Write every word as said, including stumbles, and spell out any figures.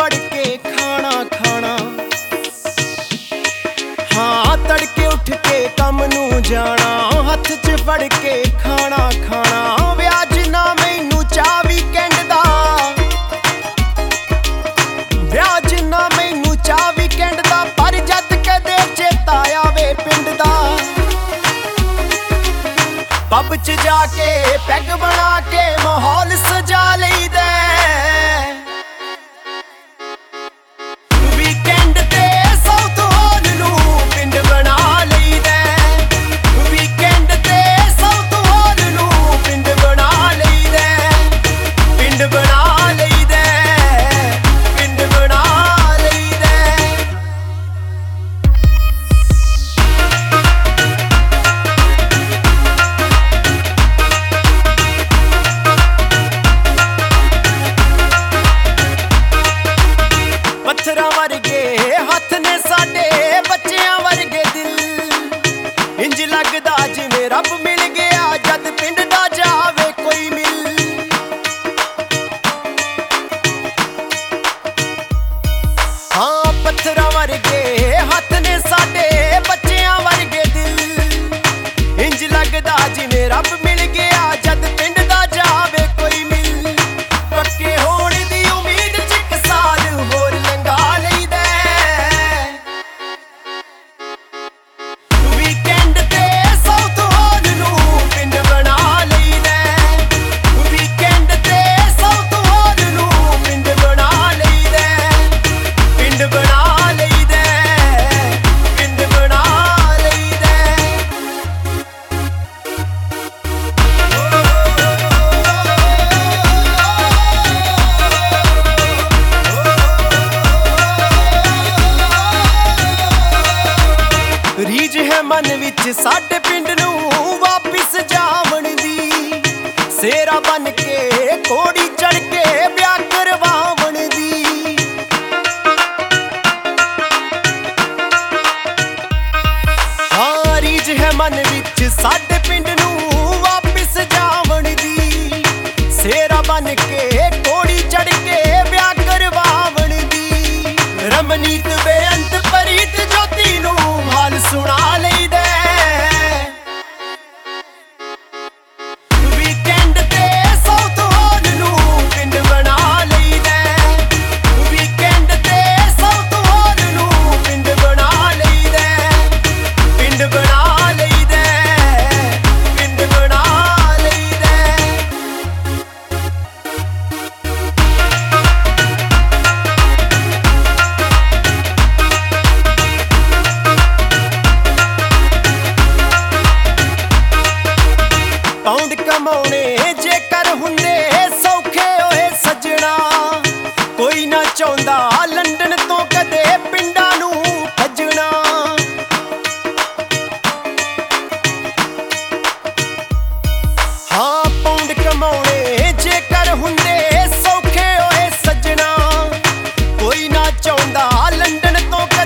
ਵੜ ਕੇ ਖਾਣਾ ਖਾਣਾ। ਹਾਂ ਤੜਕੇ ਉੱਠ ਕੇ ਕੰਮ ਨੂੰ ਜਾਣਾ, ਹੱਥ 'ਚ ਫੜ ਕੇ ਖਾਣਾ ਖਾਣਾ। ਵਿਆਜ ਨਾ ਮੈਨੂੰ ਚਾਹ ਵੀਕੈਂਡ ਦਾ, ਵਿਆਜ ਨਾ ਮੈਨੂੰ ਚਾਹ ਵੀਕੈਂਡ ਦਾ, ਪਰ ਜਦ ਕਦੇ ਚੇਤਾ ਆਵੇ ਪਿੰਡ ਦਾ। ਪੱਬ 'ਚ ਜਾ ਕੇ ਪੈਗ ਬਣਾ ਕੇ ਮਾਹੌਲ ਸਜਾ ਲਈਦਾ। ਵੀਕੈਂਡ ਤੇ ਸਾਊਥ ਹਾਲ ਨੂੰ ਪਿੰਡ ਬਣਾ ਲਈਦਾ। ਵੀਕੈਂਡ ਤੇ ਸਾਊਥ ਹਾਲ ਨੂੰ ਪਿੰਡ ਬਣਾ ਲਈਦਾ। ਪਿੰਡ ਬਣਾ ਲਈਦਾ। ਪਿੰਡ ਬਣਾ ਲਈਦਾ। ਪੱਥਰਾਂ ਵਰਗੇ ਹੱਥ ਨੇ ਸਾਡੇ, ਬੱਚਿਆਂ ਵਰਗੇ ਦਿਲ। ਇੰਜ ਲੱਗਦਾ ਜਿਵੇਂ ਰੱਬ ਮਿਲ ਗਿਆ ਜਦ ਪਿੰਡ ਦਾ ਜਾਵੇ ਕੋਈ ਮਿਲ। ਹਾਂ ਪੱਥਰਾਂ ਵਰਗੇ ਹੱਥ ਨੇ ਸਾਡੇ, ਬੱਚਿਆਂ ਵਰਗੇ ਦਿਲ। ਇੰਜ ਲੱਗਦਾ ਜਿਵੇਂ ਰੱਬ ਮਿਲ ਗਿਆ ਜਦ ਪਿੰਡ ਦਾ ਜਾਵੇ ਕੋਈ ਮਿਲ। ਪੱਕੇ ਹੋਣ ਦੀ ਉਮੀਦ 'ਚ ਇੱਕ ਸਾਲ ਹੋਰ ਲੰਘਾ ਲਈਦਾ। ਵੀਕੈਂਡ ਤੇ ਸਾਊਥ ਹਾਲ ਨੂੰ ਪਿੰਡ ਬਣਾ ਲਈਦਾ। ਵੀਕੈਂਡ ਤੇ ਸਾਊਥ ਹਾਲ ਨੂੰ ਪਿੰਡ ਬਣਾ ਲਈਦਾ। ਪਿੰਡ ਬਣਾ ਲਈਦਾ। ਪਿੰਡ ਬਣਾ ਲਈਦਾ। ਰੀਝ ਹੈ ਮਨ ਵਿੱਚ ਸਾਡੇ ਪਿੰਡ ਨੂੰ ਵਾਪਿਸ ਜਾਵਣ ਦੀ। ਸੇਰਾ ਬਣ ਕੇ ਕੋੜੀ ਚੜ ਕੇ ਵਿਆਹ ਕਰਵਾਵਣ ਦੀ। ਹਾਂ ਰੀਝ ਹੈ ਮਨ ਵਿੱਚ ਸਾਡੇ ਪਿੰਡ ਨੂੰ ਵਾਪਿਸ ਜਾਵਣ ਦੀ। ਸੇਰਾ ਬਣ ਕੇ ਕੋੜੀ ਚੜ ਕੇ ਵਿਆਹ ਕਰਵਾਵਣ ਦੀ। ਰਮਨੀਤ ਬੇਅੰਤ ਪ੍ਰੀਤ ਜੋਤੀ ਨੂੰ ਹਾਲ ਸੁਣਾ ਲਈਦਾ। ਵੀਕੈਂਡ ਤੇ ਸਾਊਥ ਹਾਲ ਨੂੰ ਪਿੰਡ ਬਣਾ ਲਈਦਾ। ਵੀਕੈਂਡ ਤੇ ਸਾਊਥ ਹਾਲ ਨੂੰ ਪਿੰਡ ਬਣਾ ਲਈਦਾ। ਪਿੰਡ ਬਣਾ ਲਈਦਾ। ਪਿੰਡ ਬਣਾ ਲਈਦਾ। ਪਾਉਂਡ ਕਮਾਉਣੇ ਜੇਕਰ ਹੁੰਦੇ ਸੌਖੇ ਹੋਏ ਸੱਜਣਾ, ਕੋਈ ਨਾ ਚਾਹੁੰਦਾ ਲੰਡਨ ਤੋਂ ਕਦੇ ਪਿੰਡਾਂ ਨੂੰ ਭੱਜਣਾ। ਹਾਂ ਪਾਉਂਡ ਕਮਾਉਣੇ ਜੇਕਰ ਹੁੰਦੇ ਸੌਖੇ ਹੋਏ ਸੱਜਣਾ, ਕੋਈ ਨਾ ਚਾਹੁੰਦਾ ਲੰਡਨ ਤੋਂ